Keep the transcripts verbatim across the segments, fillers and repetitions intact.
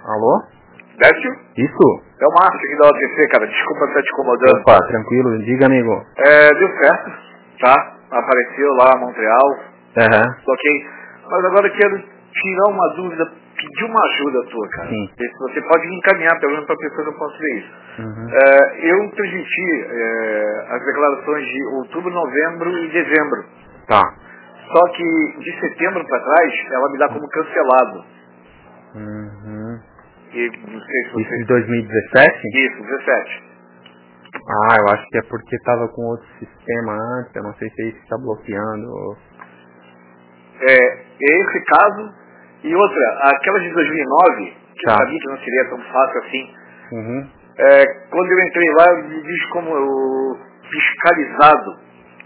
Alô? Décio? Isso? É o Márcio aqui da O T C, cara. Desculpa estar te incomodando. Opa, tranquilo. Diga, amigo. É, deu certo, tá? Apareceu lá Montreal. Aham. Uhum. Ok. Mas agora eu quero tirar uma dúvida, pedir uma ajuda tua, cara. Sim. Ver se você pode me encaminhar, pelo menos para a pessoa que eu posso ver isso. Uhum. É, eu transmiti é, as declarações de outubro, novembro e dezembro. Tá. Só que de setembro para trás, ela me dá como cancelado. Uhum. E não sei se você... Isso de dois mil e dezessete? Isso, dezessete. Ah, eu acho que é porque tava com outro sistema antes, eu não sei se é isso que tá bloqueando. Ou... É, é esse caso. E outra, aquela de dois mil e nove, que Tá. eu sabia que não seria tão fácil assim. Uhum. É, quando eu entrei lá, me diz como eu, fiscalizado.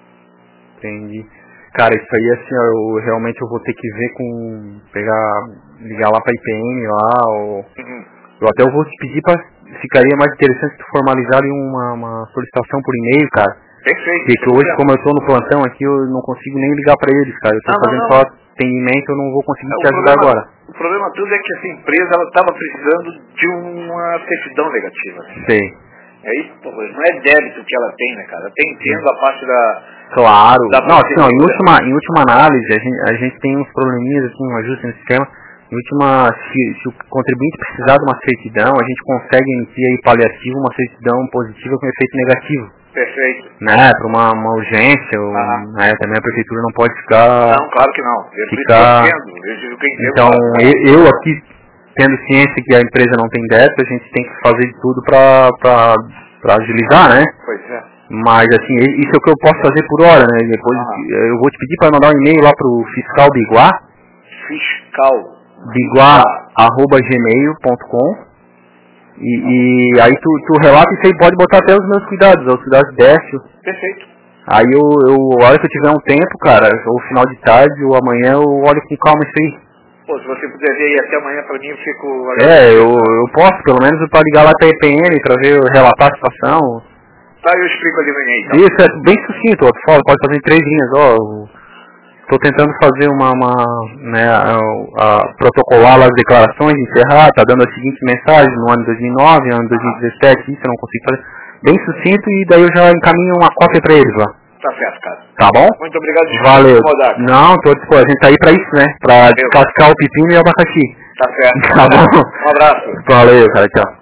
Entendi. Cara, isso aí assim, ó, eu realmente eu vou ter que ver com... pegar, ligar lá pra I P M lá, ou... Uhum. Eu até eu vou te pedir pra... Ficaria mais interessante tu formalizar ali uma, uma solicitação por e-mail, cara. Perfeito. Porque que hoje, como eu tô no plantão aqui, eu não consigo nem ligar pra eles, cara. Eu tô Não, não, fazendo não. só atendimento, eu não vou conseguir É, te o ajudar problema, agora. o problema tudo é que essa empresa ela estava precisando de uma certidão negativa. Né? Sei. Aí, pô, não é débito que ela tem, né, cara? Até entendo a parte da... Claro. da Não, assim, ó, em procedura. última, em última análise, a gente, a gente tem uns probleminhas, assim, um ajuste no sistema. Em última, se, se o contribuinte precisar de uma certidão, a gente consegue emitir aí paliativo uma certidão positiva com efeito negativo. Perfeito. Né, para uma, uma urgência, ou, né, também a prefeitura não pode ficar... Não, claro que não. Eu, ficar... eu entendo, eu digo que eu entendo. Então, eu, eu aqui, tendo ciência que a empresa não tem débito, a gente tem que fazer de tudo para agilizar, né? Pois é. Mas, assim, isso é o que eu posso fazer por hora, né? Depois Ah. eu vou te pedir para mandar um e-mail lá pro fiscal Biguá, Fiscal. biguá arroba gmail ponto com. E, e aí tu, tu relata isso aí, pode botar até os meus cuidados, os cuidados de Décio. Perfeito. Aí eu, eu, a hora que eu tiver um tempo, cara, ou final de tarde, ou amanhã, eu olho com calma isso aí. Pô, se você puder ver aí até amanhã pra mim, eu fico... É, eu, eu posso, pelo menos para ligar lá pra I P M, pra ver, relatar a situação. Tá, eu explico ali amanhã então. Isso é bem sucinto, ó, tu fala, pode fazer em três linhas, ó. Estou tentando fazer uma, uma né, a, a, protocolar lá as declarações, encerrar, tá dando a seguinte mensagem no ano dois mil e nove, no ano dois mil e dezessete, isso eu não consigo fazer. Bem sucinto e daí eu já encaminho uma cópia para eles lá. Tá certo, cara. Tá bom? Muito obrigado por Valeu. incomodar. Não, tô disposto, a gente tá aí pra isso, né? Pra descascar o pepino e o abacaxi. Tá certo. Tá bom? Um abraço. Valeu, cara, tchau.